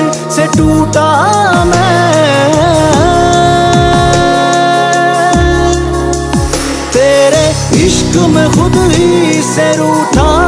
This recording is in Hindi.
से टूटा मैं, तेरे इश्क में खुद ही से रूठा